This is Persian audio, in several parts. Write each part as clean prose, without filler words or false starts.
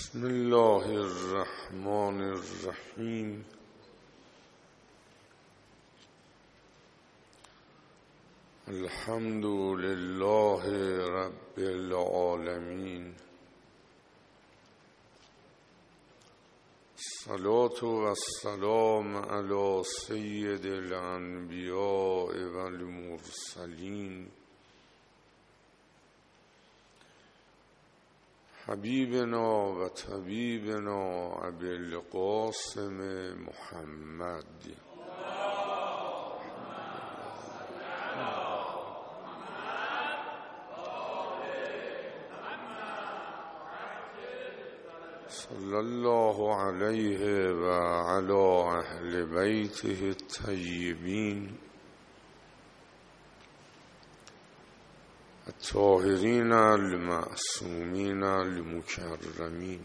بسم الله الرحمن الرحیم. الحمد لله رب العالمین. الصلاة و السلام علی سید الانبیاء و المرسلین حبیبنا و طبیبنا ابی القاسم محمد. صلی الله علیه و علی اهل بیته الطیبین الطاهرین المعصومین المکرمین.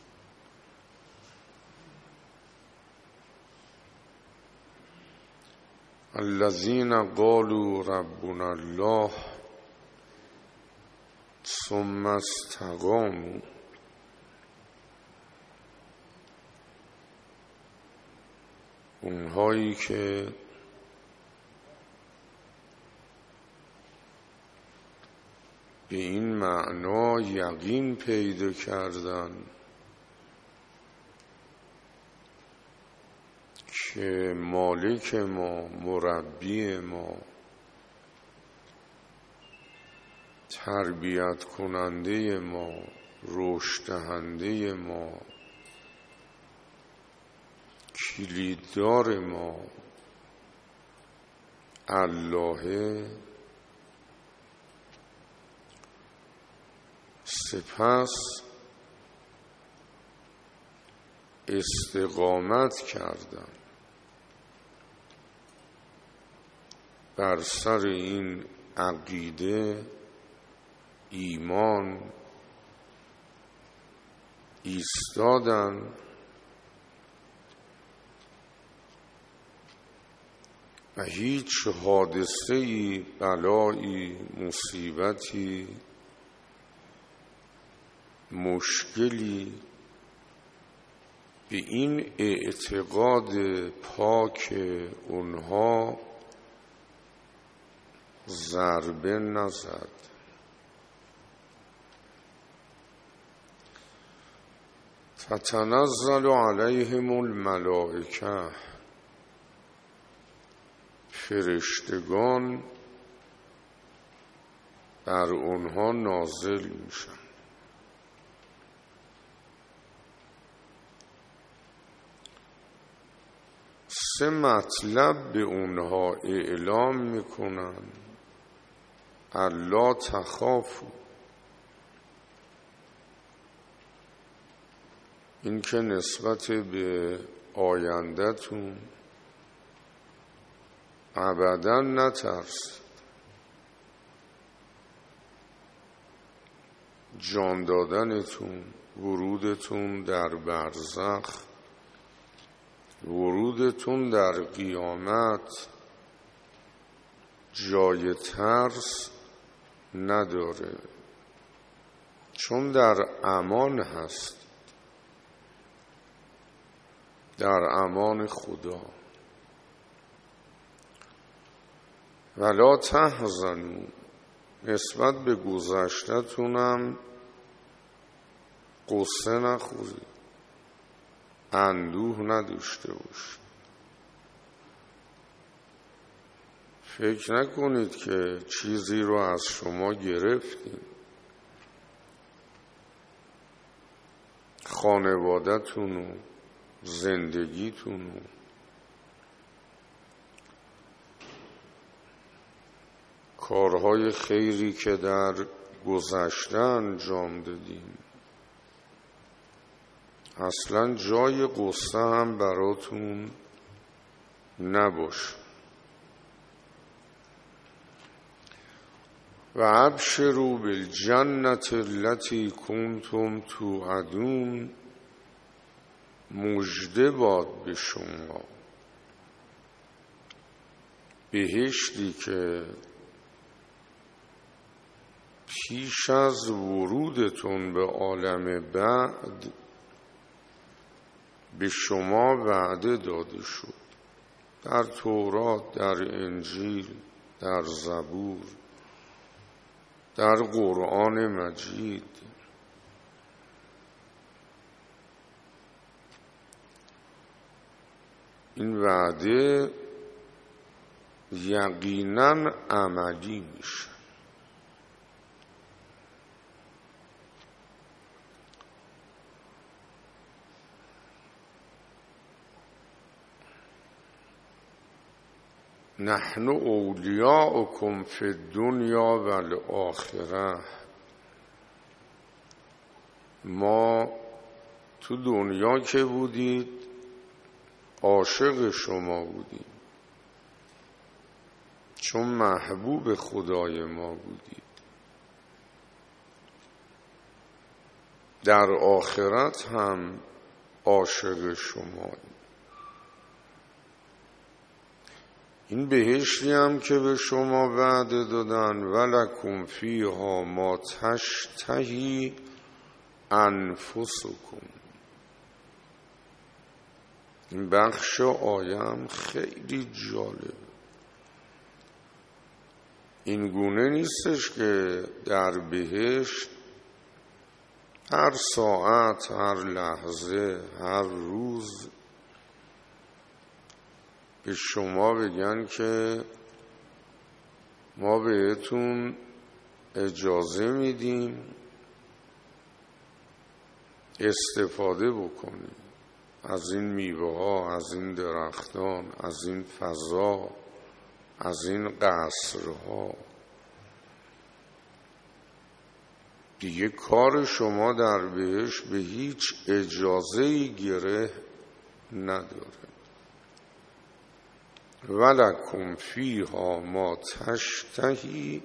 الذین قالوا ربنا الله ثم استقاموا. اونهایی که به این معنا یقین پیدا کردن که مالک ما، مربی ما، تربیت کننده ما، رشد دهنده ما، کلیددار ما الله، سپس استقامت کردن بر سر این عقیده، ایمان ایستادن و هیچ حادثه‌ای، بلایی، مصیبتی، مشکلی به این اعتقاد پاک اونها ضربه نزد. تتنزل علیهم الملائکه، فرشتگان بر اونها نازل میشن. سه مطلب به اونها اعلام میکنن: الا تخافوا، این که نسبت به آینده‌تون ابدا نترسید، جان دادنتون، ورودتون در برزخ، ورودتون در قیامت جای ترس نداره، چون در امان هست، در امان خدا. ولا تحزنوا، نسبت به گذشته‌تونم قصه نخورید، اندوه نداشته باشید. فکر نکنید که چیزی رو از شما گرفتیم. خانواده‌تون و زندگیتون و کارهای خیری که در گذشته انجام دادیم اصلا جای قصه هم براتون نباشه. و ابشروا بالجنة التي کنتم توعدون، مژده باد به شما، بهشتی که پیش از ورودتون به عالم بعد به شما وعده داده شد در تورات، در انجیل، در زبور، در قرآن مجید. این وعده یقیناً عملی میشه. نحن اولیاؤکم فی الدنیا و الاخره. ما تو دنیا که بودید عاشق شما بودیم، چون محبوب خدای ما بودید. در آخرت هم عاشق شماییم. این بهشتی هم که به شما وعده دادن ولکم فیها ما تشتهی انفسکم. این بخش آیه هم خیلی جالب. این گونه نیستش که در بهشت هر ساعت، هر لحظه، هر روز به شما بگن که ما بهتون اجازه میدیم استفاده بکنید از این میوه ها، از این درختان، از این فضا، از این قصرها. دیگه کار شما در بهشت به هیچ اجازه‌ای گره نداره. ولکم فیها ما تشتهی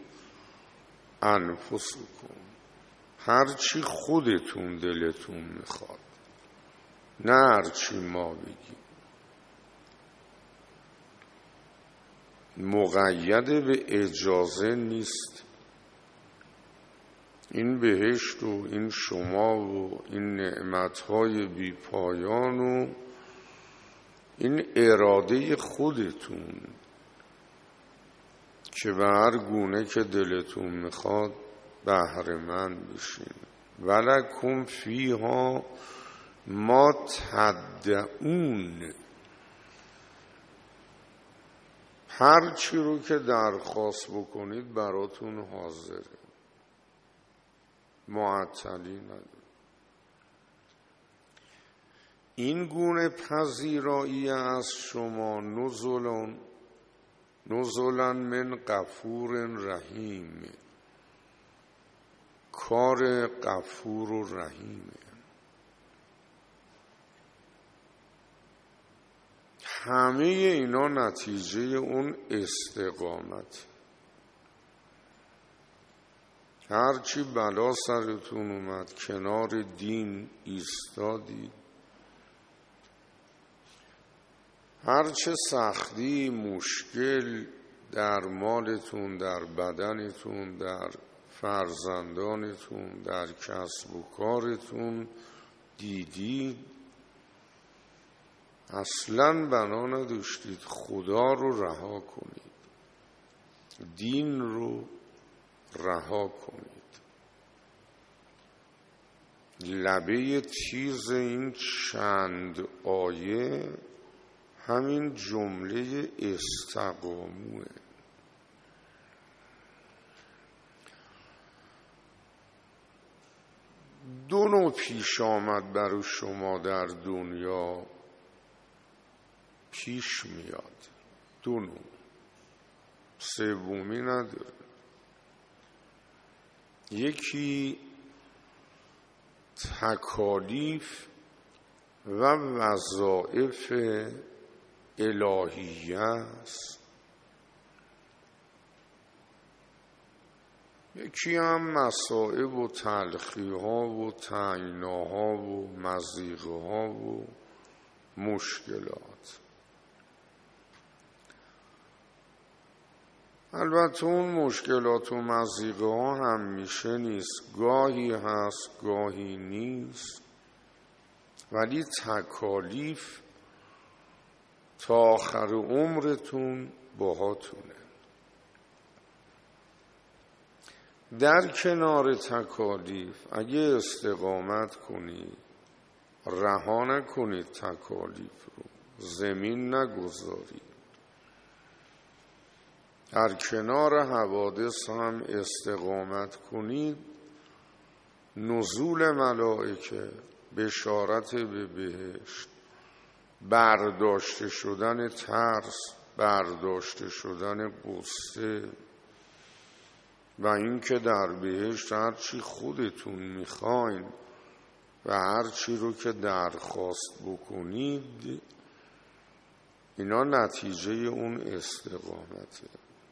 انفسکم. هرچی خودتون دلتون میخواد، نه هرچی ما بگیم. مقید به اجازه نیست. این بهشت و این شما و این نعمتهای بی پایان و این اراده خودتون که به هر گونه که دلتون میخواد بهره مند بشین. ولکم فیها ما تدعون. هر چی رو که درخواست بکنید براتون حاضره، معطلی نداره. این گونه پذیرایی از شما نزلا من غفور رحیم. کار غفور و رحیمه. همه اینا نتیجه اون استقامت. هرچی بلا سرتون اومد کنار دین ایستادید، هرچه سختی مشکل در مالتون، در بدنتون، در فرزندانتون، در کسب و کارتون دیدید، اصلاً بنا نداشتید خدا رو رها کنید، دین رو رها کنید. لبه تیز این چند آیه همین جمله استقاموه. دو نوع پیش آمد برای شما در دنیا پیش میاد. دو نوع، سومی نداره. یکی تکالیف و وظایف الهیه است، یکی هم مصائب و تلخی ها و تنگناها و مضیقه ها و مشکلات. البته اون مشکلات و مضیقه ها همیشه نیست، گاهی هست گاهی نیست. ولی تکالیف تا آخر عمرتون باهاتونه. در کنار تکالیف اگه استقامت کنید، رها نکنید تکالیف رو، زمین نگذارید. در کنار حوادث هم استقامت کنید، نزول ملائکه، بشارت به بهشت، برداشته شدن ترس، برداشته شدن غصه و اینکه در بهشت هرچی خودتون میخواین و هرچی رو که درخواست بکنید، اینا نتیجه اون استقامته.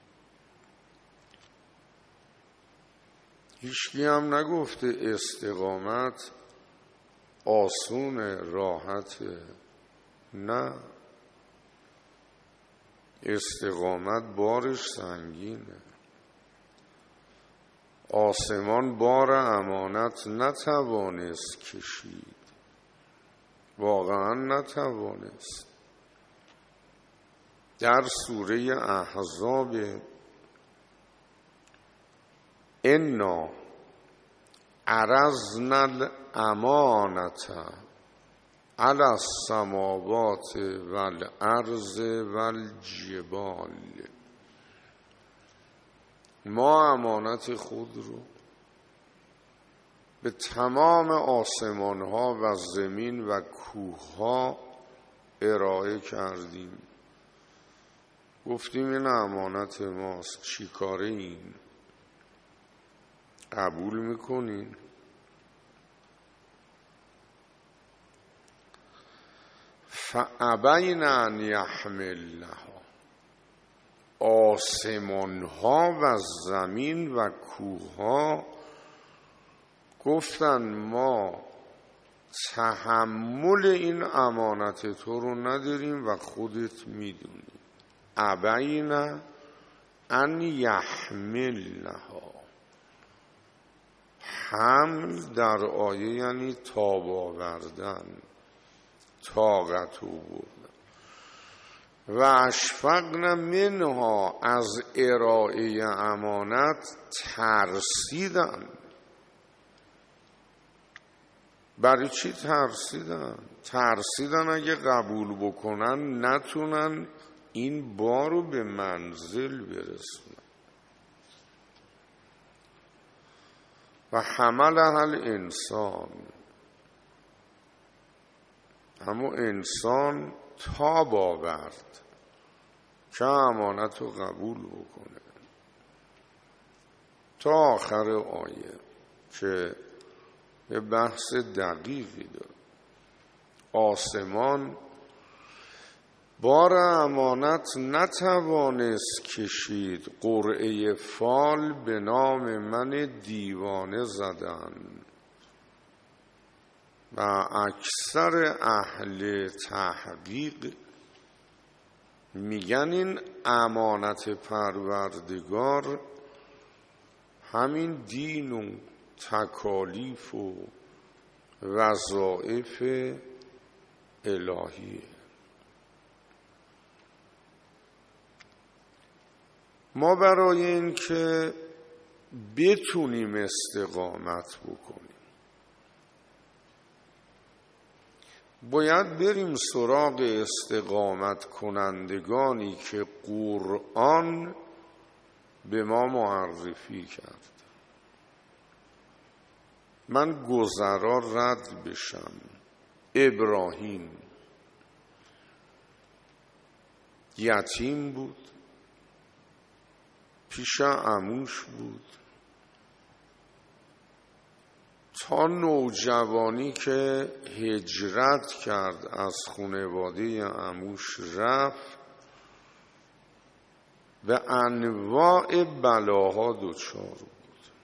هیچکی هم نگفته استقامت آسون راحته. نه، استقامت بارش سنگینه. آسمان بار امانت نتوانست کشید، واقعا نتوانست. در سوره احزاب انا عرضنا الامانة علی السماوات والارض والجبال، ما امانت خود رو به تمام آسمان ها و زمین و کوه ها ارائه کردیم. گفتیم این امانت ماست، چی کاره این؟ قبول میکنین؟ فابین ان یحملنها، آسمان ها و زمین و کوه ها گفتن ما تحمل این امانت تو رو نداریم و خودت میدونی. ابین ان یحملنها، حمل در آیه یعنی تاب آوردن، طاقت آوردن. و اشفقن منها، از ارائه امانت ترسیدن. برای چی ترسیدن؟ ترسیدن اگه قبول بکنن نتونن این بار رو به منزل برسونن. و حملها الانسان، اما انسان تاب آورد که امانت رو قبول بکنه. تا آخر آیه که یه بحث دقیقی داره. آسمان بار امانت نتوانست کشید، قرعه فال به نام من دیوانه زدن و اکثر اهل تحقیق میگن این امانت پروردگار همین دین و تکالیف و وظایف الهیه. ما برای این که بتونیم استقامت بکنیم باید بریم سراغ استقامت کنندگانی که قرآن به ما معرفی کرد. من گذرا رد بشم. ابراهیم یتیم بود، پیش عموش بود، تا نوجوانی که هجرت کرد از خانواده عموش رفت و انواع بلاها دچار بود.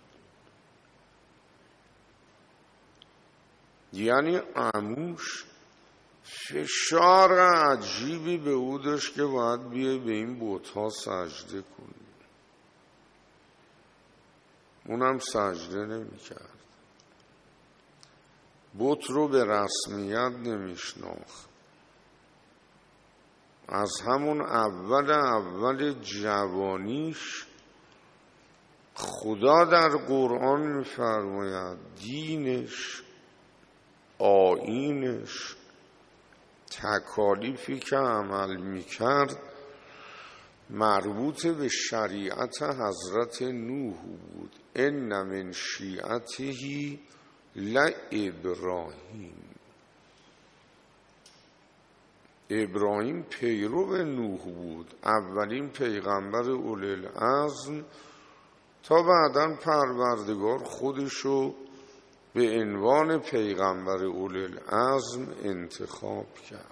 یعنی عموش فشار عجیبی به او داشت که باید بیای به این بت‌ها سجده کنی. اونم سجده نمی کرد. بت رو به رسمیت نمیشناخت. از همون اول جوانیش خدا در قرآن می‌فرماید دینش، آیینش، تکالیفی که عمل می‌کرد مربوط به شریعت حضرت نوح بود. ان من شیعته لابراهیم. ابراهیم پیرو نوح بود، اولین پیغمبر اولوالعزم، تا بعداً پروردگار خودشو به عنوان پیغمبر اولوالعزم انتخاب کرد.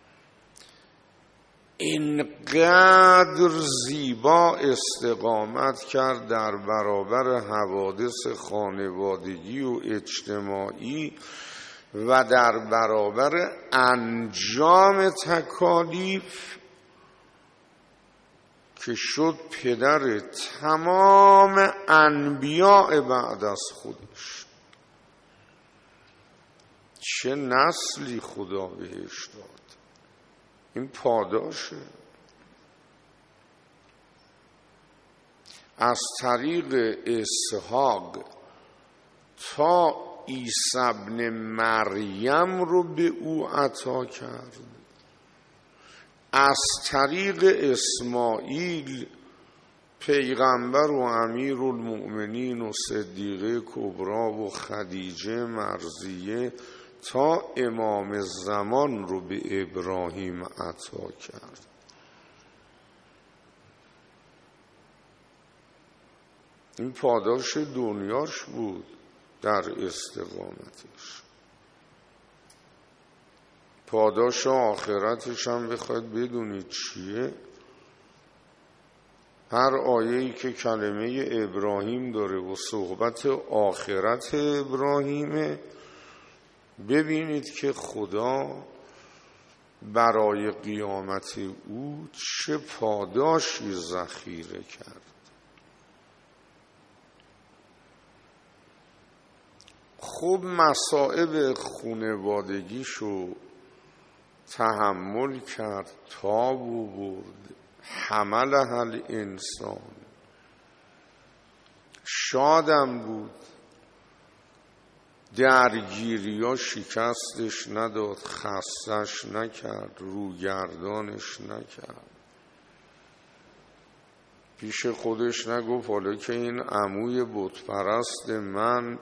اینقدر زیبا استقامت کرد در برابر حوادث خانوادگی و اجتماعی و در برابر انجام تکالیف که شد پدر تمام انبیاء بعد از خودش. چه نسلی خدا بهش داد. این پاداشه. از طریق اسحاق تا عیسی ابن مریم رو به او عطا کرد. از طریق اسماعیل پیغمبر و امیرالمؤمنین و صدیقه کبری و خدیجه مرضیه تا امام زمان رو به ابراهیم عطا کرد. این پاداش دنیاش بود در استقامتش. پاداش آخرتش هم بخواید بدونید چیه؟ هر آیه‌ای که کلمه ابراهیم داره و صحبت آخرت ابراهیمه، ببینید که خدا برای قیامت او چه پاداشی ذخیره کرد. خب مصائب خانوادگیشو تحمل کرد، تاب و برد، حملها الانسان. شادم بود، درگیریا شکستش نداد، خستش نکرد، روگردانش نکرد. پیش خودش نگفت حالا که این عموی بت پرست من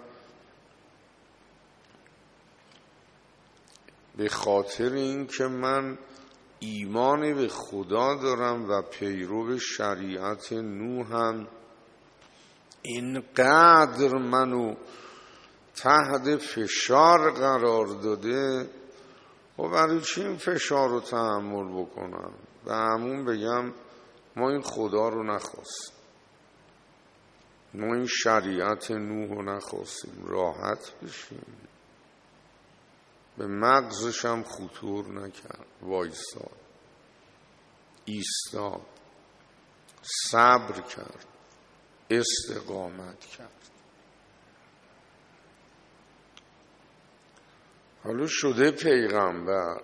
به خاطر این که من ایمان به خدا دارم و پیرو شریعت نوحم اینقدر منو تحت فشار قرار داده، و برای چی این فشار رو تحمل بکنم؟ به همون بگم ما این خدا رو نخواستیم، ما این شریعت نوح رو نخواستیم، راحت بشیم. به مغزش هم خطور نکرد، وایساد، ایستاد، صبر کرد، استقامت کرد. حالا شده پیغمبر،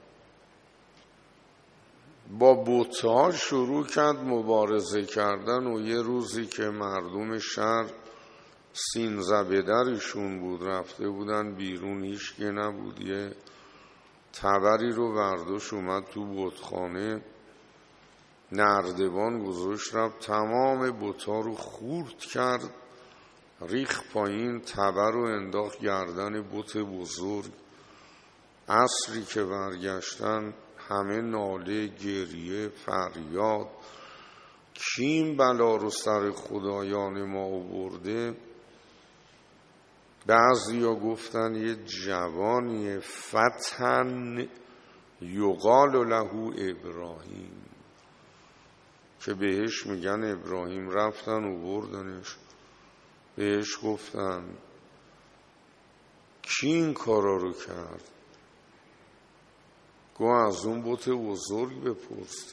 با بت‌ها شروع کرد مبارزه کردن و یه روزی که مردم شهر سین زبدرشون بود، رفته بودن بیرون، هیچ که نبود، یه تبری رو برداشت اومد تو بتخانه، نردبان گذاشت، رفت تمام بت‌ها رو خورد کرد، ریخ پایین، تبر رو انداخت گردن بت بزرگ. عصری که برگشتن همه ناله، گریه، فریاد، کیم بلا رو سر خدایان ما آورده. بعضیا گفتن یه جوانی فتن یقال له ابراهیم که بهش میگن ابراهیم. رفتن و بردنش، بهش گفتن کی این کارا رو کرد؟ گو از اون بت بزرگ بپرس،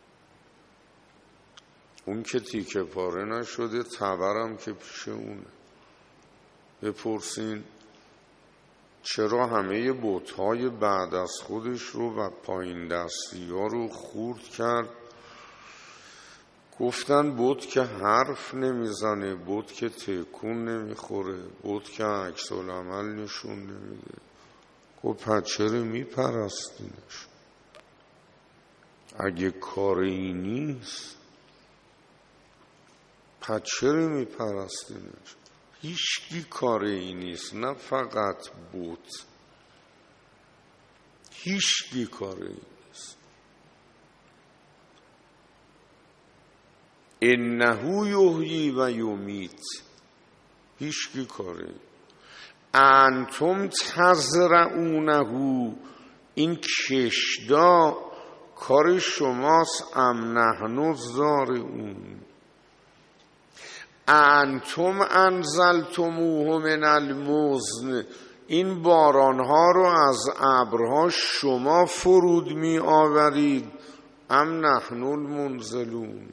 اون که تیکه پاره نشده، تبرم که پیش اونه، بپرسین چرا همه بت‌های بعد از خودش رو و پایین دستی ها رو خورد کرد؟ گفتن بت که حرف نمیزنه، بت که تکون نمیخوره، بت که عکس العمل نشون نمیده. گفت پس چرا میپرستینش؟ اگه کار این نیست پس چرا میپرستینش؟ هیچکی کار این نیست، نه فقط بت، هیچکی کار این نیست. انه یحیی و یمیت، هیچکی کار این. انتم تزرعونه، این کشدا کار شماست. ام نحن الزارعون، انتم انزلتموه من المزن، این بارانها رو از ابرها شما فرود می آورید. ام نحن المنزلون،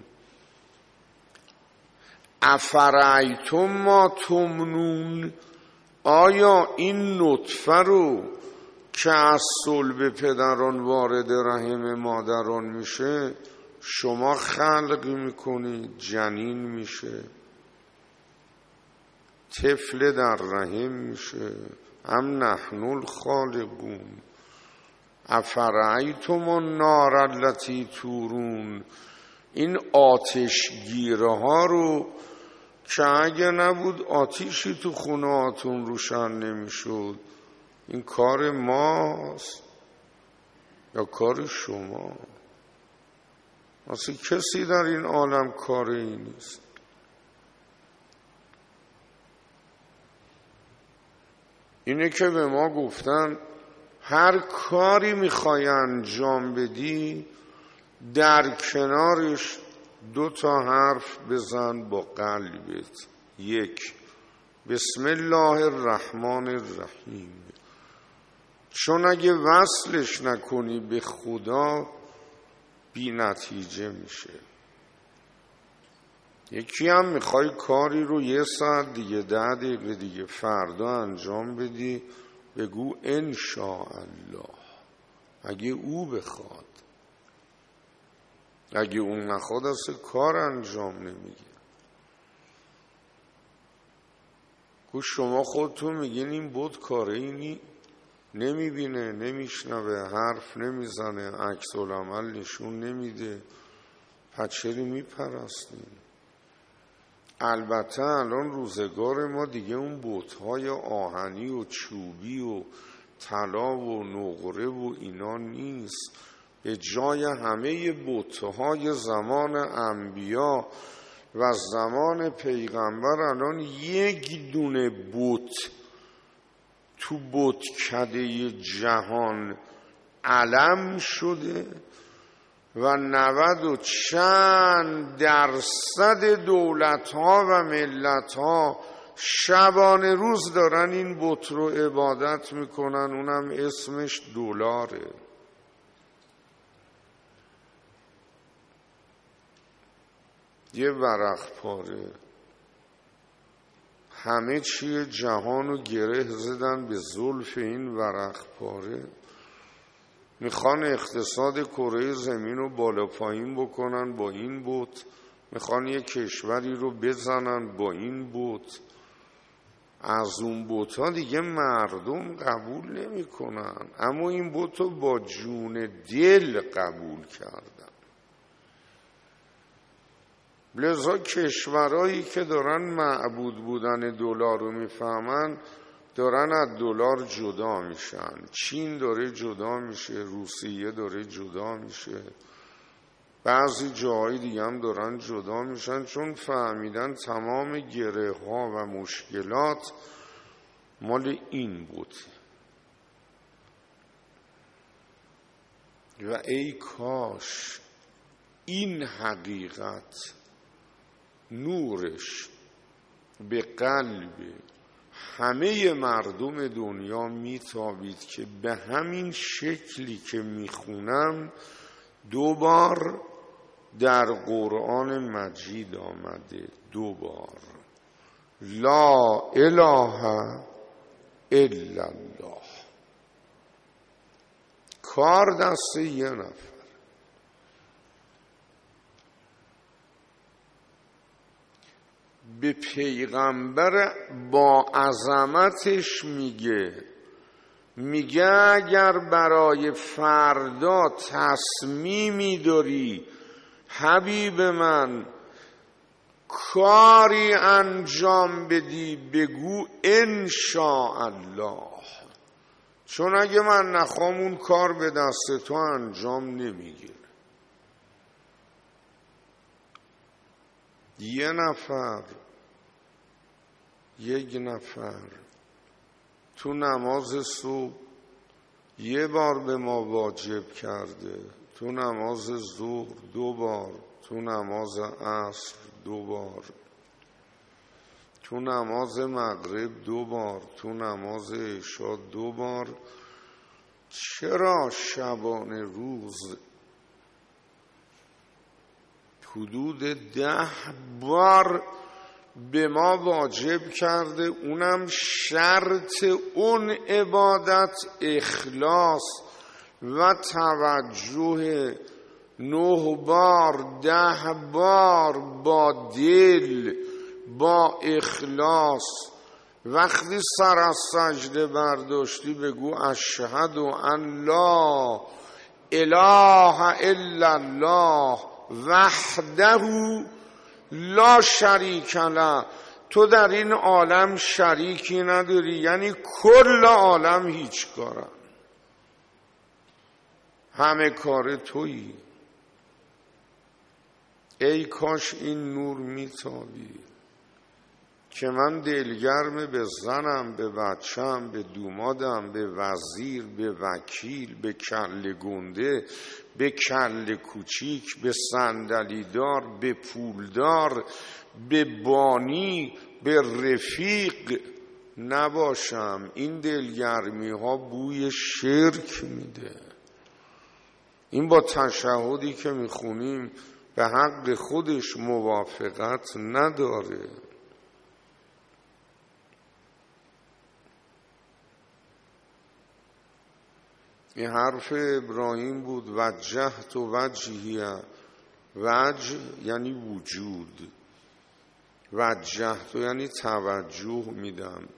افرایتم ما تمنون، آیا این نطفه رو که از صلب پدران وارد رحم مادران میشه شما خلق میکنید، جنین میشه، طفل در رحم میشه. ام نحن الخالقون، افرایتم النار التي تورون، این آتشگیره ها رو که اگه نبود آتیشی تو خونهاتون روشن نمیشد، این کار ماست یا کار شما؟ اصلا کسی در این عالم کار این نیست. اینه که به ما گفتن هر کاری میخوای انجام بدی در کنارش 2 حرف بزن با قلبت. 1 بسم الله الرحمن الرحیم، چون اگه وصلش نکنی به خدا بی نتیجه میشه. یکی هم میخوای کاری رو 1 ساعت دیگه 10 دقیقه دیگه فردا انجام بدی، بگو انشاءالله، اگه او بخواد. اگه اون نخواد اصلا کار انجام نمیگه. گوش شما خودتون میگین این بت کاره اینی نمیبینه، نمیشنوه، حرف نمیزنه، عکس العمل نشون نمیده، پس چرا میپرستین؟ البته الان روزگار ما دیگه اون بت‌های آهنی و چوبی و طلا و نقره و اینا نیست. به جای همه بت‌های زمان انبیا و زمان پیغمبر الان 1 دونه بت تو بتکده جهان علم شده و 90 و چند درصد دولت‌ها و ملت‌ها شبانه روز دارن این بت رو عبادت میکنن، اونم اسمش دلاره. یه ورق پاره، همه چیه جهان رو گره زدن به زلف این ورق پاره. میخوان اقتصاد کره زمین رو بالا پایین بکنن با این بت، میخوان یه کشوری رو بزنن با این بت. از اون بت ها دیگه مردم قبول نمی کنن، اما این بت رو با جون دل قبول کردن. لذا کشورهایی که دارن معبود بودن دلار رو میفهمن دارن از دلار جدا میشن. چین داره جدا میشه، روسیه داره جدا میشه، بعضی جاهای دیگه هم دارن جدا میشن، چون فهمیدن تمام گره ها و مشکلات مال این بود. و ای کاش این حقیقت نورش به قلب همه مردم دنیا میتابید که به همین شکلی که میخونم 2 بار در قرآن مجید آمده، 2 بار لا اله الا الله. کار دست یه نفر. به پیغمبر با عظمتش میگه اگر برای فردا تصمیمی داری حبیب من کاری انجام بدی بگو انشاءالله، چون اگه من نخوام اون کار به دست تو انجام نمیگیره. یک نفر تو نماز صبح یه بار به ما واجب کرده، تو نماز ظهر 2 بار، تو نماز عصر 2 بار، تو نماز مغرب 2 بار، تو نماز عشا 2 بار. چرا شبانه روز حدود 10 بار به ما واجب کرده؟ اونم شرط اون عبادت اخلاص و توجه. 9 بار 10 بار با دل، با اخلاص. وقتی سر از سجده برداشتی بگو اشهد ان لا اله الا الله وحده لا شریک له. تو در این عالم شریکی نداری، یعنی کل عالم هیچ کارن، همه کار تویی. ای کاش این نور میتابی که من دلگرم به زنم، به بچم، به دومادم، به وزیر، به وکیل، به کله گنده، به کله کوچیک، به صندلیدار، به پولدار، به بانی، به رفیق نباشم. این دلگرمی ها بوی شرک میده. این با تشهدی که میخونیم به حق خودش موافقت نداره. این حرف ابراهیم بود. وجهت وجهی، وجه یعنی وجود، وجهت یعنی توجه میدم.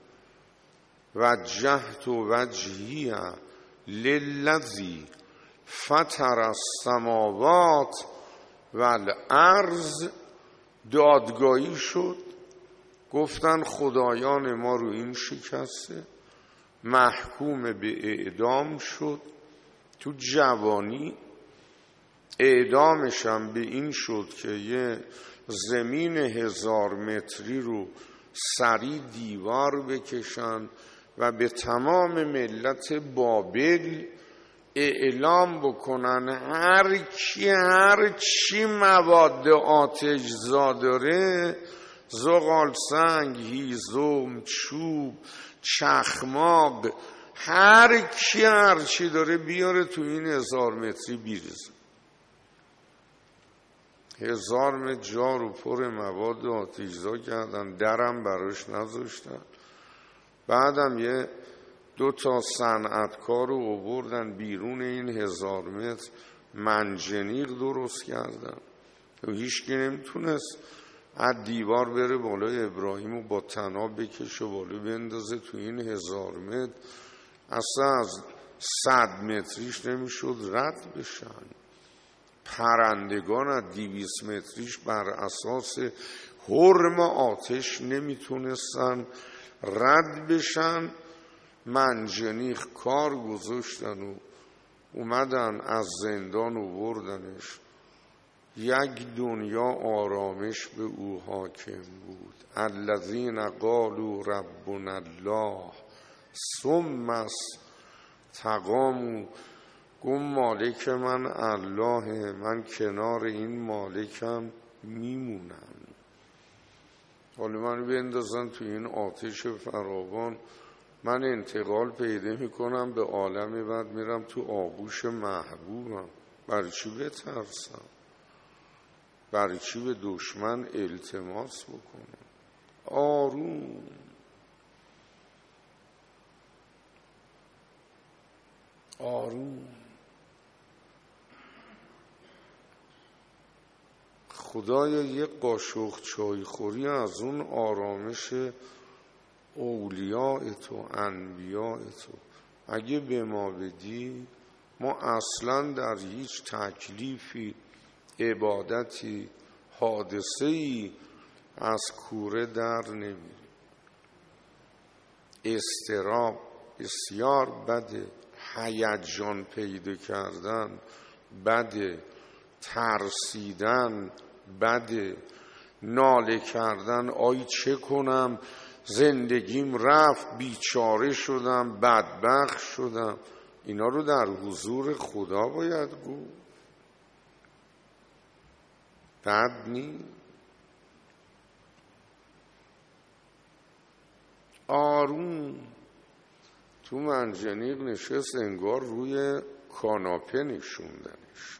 وجهت وجهی للذی فطر السماوات والارض. دادگاهی شد، گفتن خدایان ما رو این شکسته، محکوم به اعدام شد. تو جوانی اعدامش هم به این شد که یه زمین 1000 متری رو سری دیوار بکشن و به تمام ملت بابل اعلام بکنن هر کی هر چی مواد آتش‌زا داره، زغال سنگ، هیزم، چوب، چخماق، هر کی هر چی داره بیاره تو این 1000 متری بیرزه. 1000 متر جا رو پر مواد آتش‌زا کردن، درم براش نذاشتن. بعدم یه 2 تا صنعتکار رو آوردن بیرون این 1000 متر، منجنیق درست کردن. هیچکی نمیتونست از دیوار بره بالای ابراهیم و با طناب بکشه بالا بندازه تو این 1000 متر. اصلا از 100 متریش نمیشد رد بشن. پرندگان از 200 متریش بر اساس حرم آتش نمیتونستن رد بشن. منجنیق کار گذاشتن و اومدن از زندان آوردنش. یک دنیا آرامش به او حاکم بود. الذین قالوا ربنا الله ثم استقاموا. گفت مالک من الله، من کنار این مالکم میمونم. حالا من بندازن تو این آتش فراوان، من انتقال پیدا میکنم به عالم بعد، میرم تو آغوش محبوبم. برای چی بترسم؟ برای چی به دشمن التماس بکنم؟ آروم. آروم. خدایا یه قاشق چای خوری از اون آرامش اولیاء تو، انبیاء تو اگه به ما بدی، ما اصلا در هیچ تکلیفی، عبادتی، حادثه‌ای از کوره در نمیریم. اضطراب بسیار بده، هیجان پیدا کردن بده، ترسیدن بده، ناله کردن آی چه کنم زندگیم رفت، بیچاره شدم، بدبخت شدم، اینا رو در حضور خدا باید گفت. بد نیست. آروم تو منجنیق نشست، انگار روی کاناپه نشوندنش.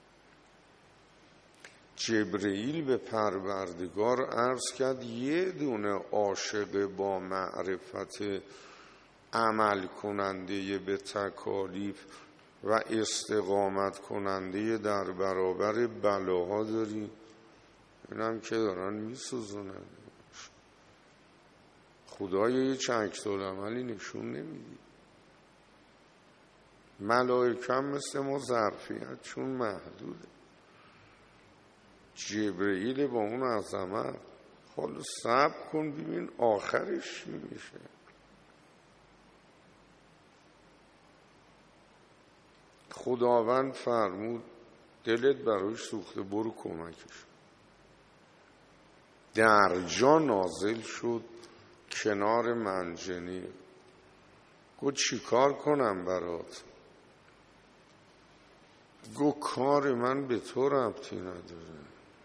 جبرئیل به پروردگار عرض کرد یه دونه عاشق با معرفت عمل کننده به تکالیف و استقامت کننده در برابر بلاها داری؟ اینم که دارن میسوزونن. خدایا یه عکس‌العملی نشون نمیدی. ملائکه هم مثل ما ظرفیت چون محدوده. جبرئیل با اون عظمت، حالا صبر کن ببین آخرش چی میشه. خداوند فرمود دلت برایش سوخته، برو کمکش. درجا نازل شد کنار منجنیق. گفت چی کار کنم برات؟ گفت کار من به تو ربطی نداره،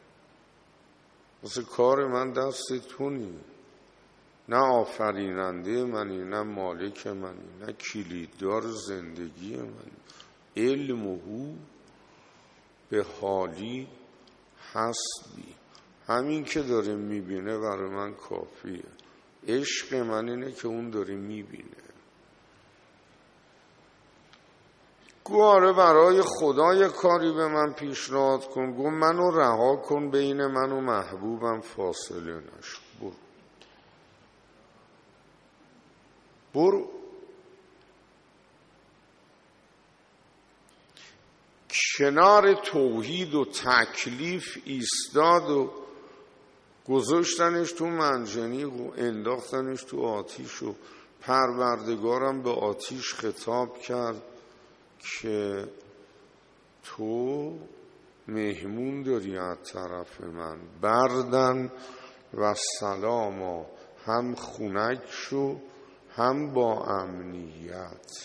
واسه کار من دست تو نی. نه آفریننده منی، نه مالک منی، نه کلیددار زندگی منی. علمه به حالی حسبی، همین که داره میبینه برای من کافیه. عشق من اینه که اون داره میبینه. گواره برای خدا یه کاری به من پیشنهاد کن. گو منو رها کن، بین من و محبوبم فاصله نشو. برو. کنار توحید و تکلیف ایستاد و گذاشتنش تو منجنیق و انداختنش تو آتیش و پروردگارم به آتیش خطاب کرد که تو مهمون داری از طرف من، بردن و سلاما، هم خنک شو هم با امنیت.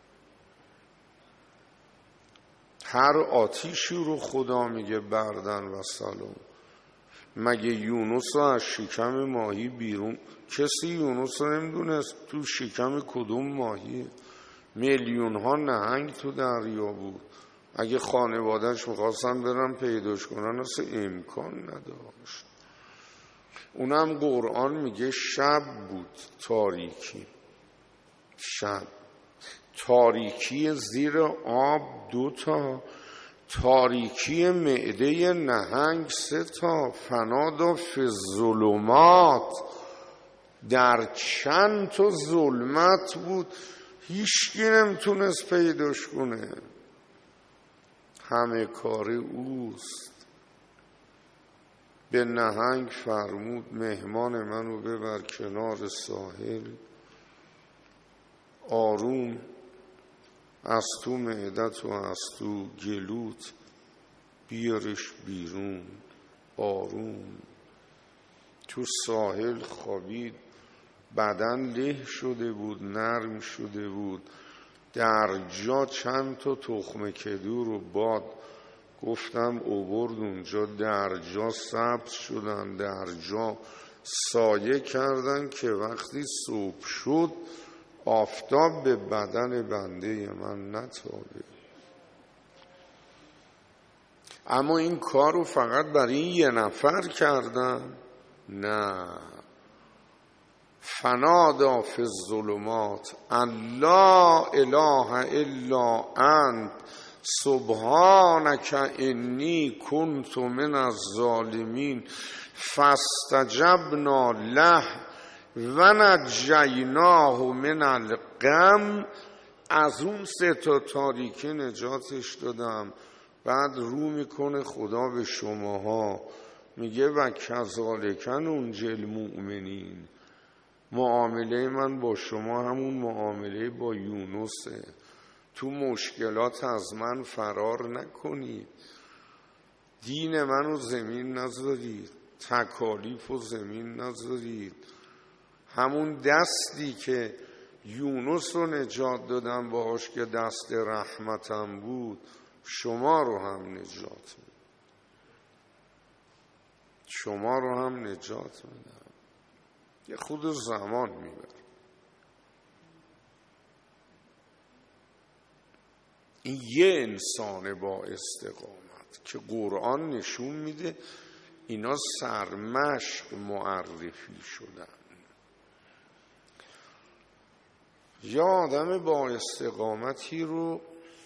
هر آتیشی رو خدا میگه بردن و سلام. مگه یونس رو از شکم ماهی بیرون، کسی یونس رو نمیدونست تو شکم کدوم ماهی؟ میلیون ها نهنگ تو دریا بود. اگه خانوادهش میخواستن برن پیداش کنن اصلا امکان نداشت. اونم قرآن میگه شب بود، تاریکی. شب تاریکی زیر آب 2 تاریکی معده نهنگ 3 فنادا فی الظلمات. در چند تا ظلمت بود، هیچکی نمیتونست پیداش کنه. همه کار اوست. به نهنگ فرمود مهمان منو ببر کنار ساحل، آروم از تو معدت و از تو گلوت بیارش بیرون. آروم تو ساحل خوابید، بدن له شده بود، نرم شده بود. در جا چند تا تخم کدو رو باد گفتم اوورد اونجا، در جا سبز شدن، در جا سایه کردن که وقتی صبح شد آفتاب به بدن بنده من نتابه. اما این کار رو فقط برای این 1 نفر کردم؟ نه، فنادی فی الظلمات ان لا اله الا انت سبحانک انی کنت من الظالمین فاستجبنا له و نجیناه من الغم. از اون 3 تاریکی نجاتش دادم. بعد رو میکنه خدا به شماها، میگه و کذالک ننجی المؤمنین. معامله من با شما همون معامله با یونسه. تو مشکلات از من فرار نکنید، دین منو زمین نذارید، تکالیف و زمین نذارید. همون دستی که یونس رو نجات دادم باهاش که دست رحمتم بود، شما رو هم نجات میدم، شما رو هم نجات میدم. یه خود زمان میبره. این یه انسان با استقامت که قرآن نشون میده اینا سرمشق معرفی شدن. یا آدم با استقامتی رو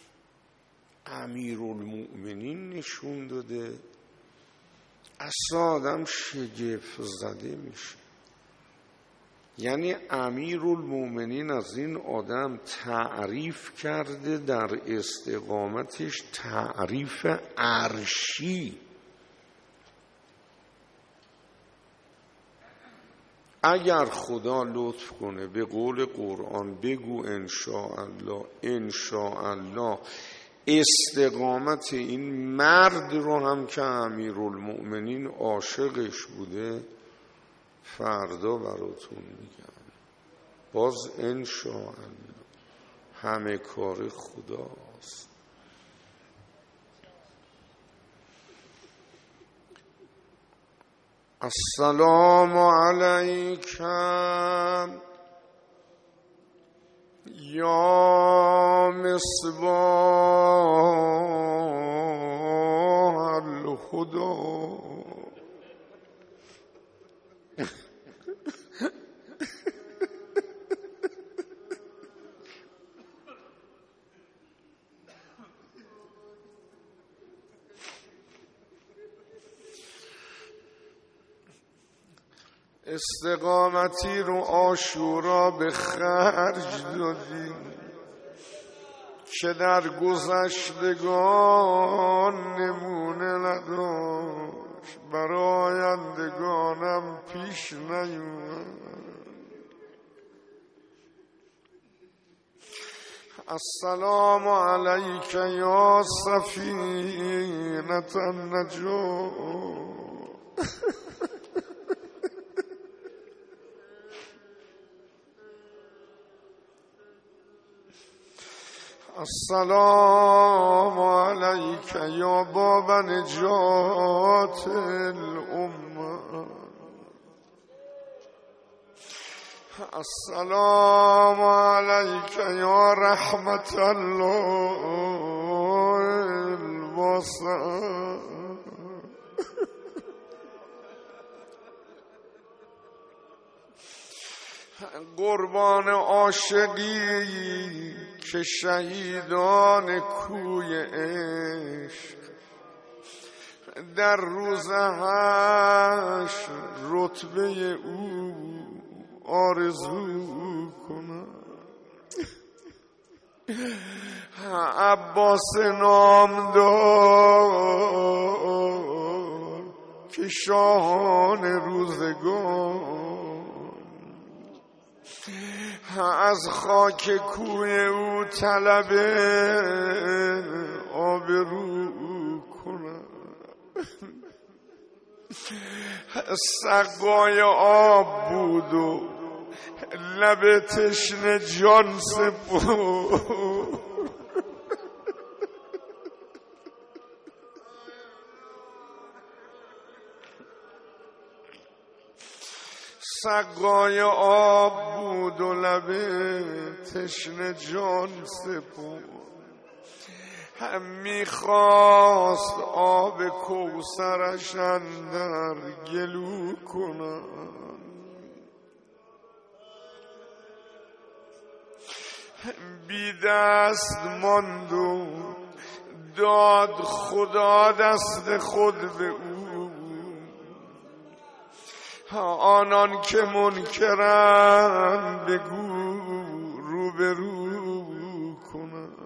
امیرالمؤمنین نشون داده، اصلا آدم شگفت زده میشه. یعنی امیرالمؤمنین از این آدم تعریف کرده در استقامتش تعریف عرشی. اگر خدا لطف کنه به قول قرآن بگو انشاءالله، انشاءالله استقامت این مرد رو هم که امیرالمؤمنین عاشقش بوده فردا براتون میگم. باز انشاءالله همه کار خداست. السلام علیک یا مصباح الهدی. استقامتی رو عاشورا به خرج دادی که در گذشتگان نمونه نداشت، برای آیندگانم پیش نیومد. السلام علیک یا سفینة النجات. السلام علیک یا باب نجات الامه. السلام علیک یا رحمت الله الواسعه. قربان عاشقی که شهیدان کوی عشق در روز حشر رتبه او آرزو کنند. عباس نامدار که شاهان روزگار از خاک کوی او طلب آبرو کنند. سقای آب بود و لب تشنه جان سپرد. سقای آب بود و لب تشنه جان سپرد. هم میخواست آب کوثرش اندر گلو کنند. بی دست ماند و داد خدا دست خود به او. آنان که منکرند بگو روبرو کنند.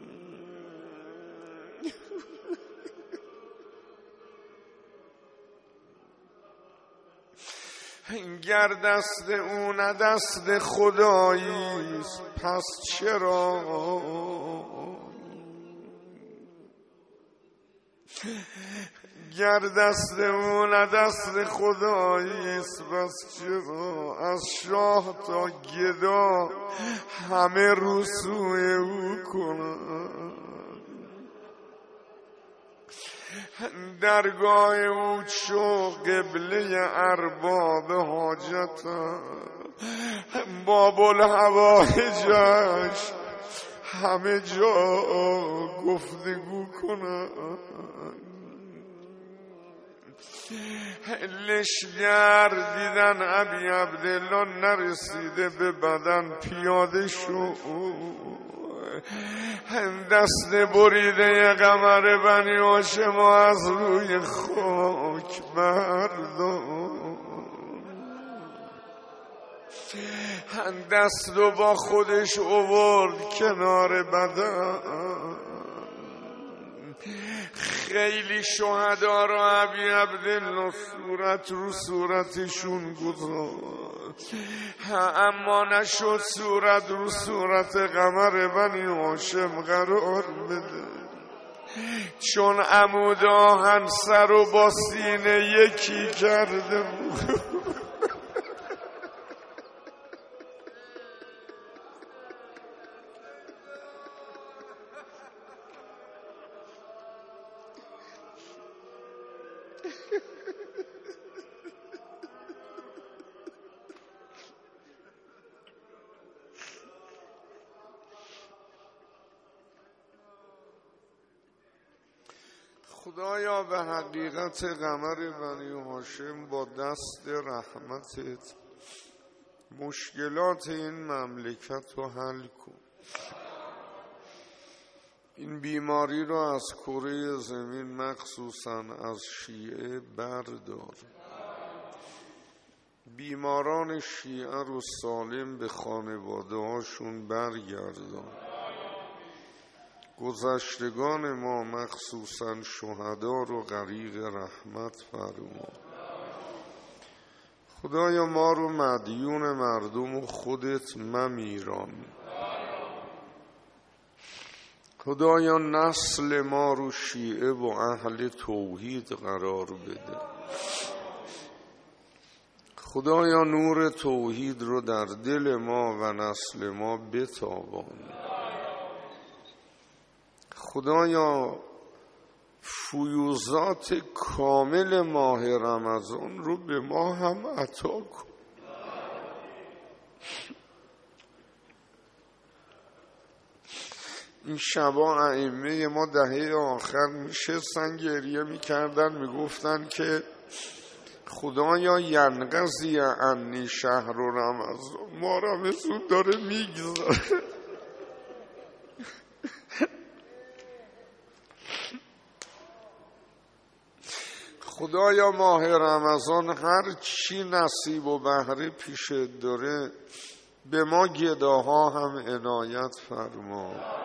گر دست او نه دست خداییست پس چرا؟ گر دست او نه دست خداییست پس چرا؟ از شاه تا گدا همه رو سوی او کنند. درگاه او چو قبله ارباب حاجت، باب الحوائجش همه جا گفتگو کنند. لشگر دیدن ابی عبدالله نرسیده به بدن پیاده شو، دست بریده قمر بنی هاشم از روی خاک بردار. دست رو با خودش آورد کنار بدن. خیلی شهدا رو ابی عبدالله صورت رو صورتشون گذاشت، اما نشد صورت رو صورت قمر بنی هاشم قرار بده، چون عمود آهن سر رو با سینه یکی کرده بود. خدایا به حقیقت قمر بنی هاشم با دست رحمتت مشکلات این مملکت رو حل کن. این بیماری رو از کره زمین مخصوصا از شیعه بردار. بیماران شیعه رو سالم به خانواده هاشون برگردان. گذشتگان ما مخصوصا شهدا رو غریق رحمت فرما. خدایا ما رو مدیون مردم و خودت ممیران. خدایا نسل ما رو شیعه و اهل توحید قرار بده. خدایا نور توحید رو در دل ما و نسل ما بتابان. خدایا فیوزات کامل ماه رمضان رو به ما هم عطا کن. این شبا ائمه ما دهه آخر میشستن گریه میکردن میگفتن که خدایا ینقضی عنی شهر رمضان، ما رمضان داره میگذاره. خدایا ماه رمضان هر چی نصیب و بهره پیشت داره به ما گداها هم عنایت فرما.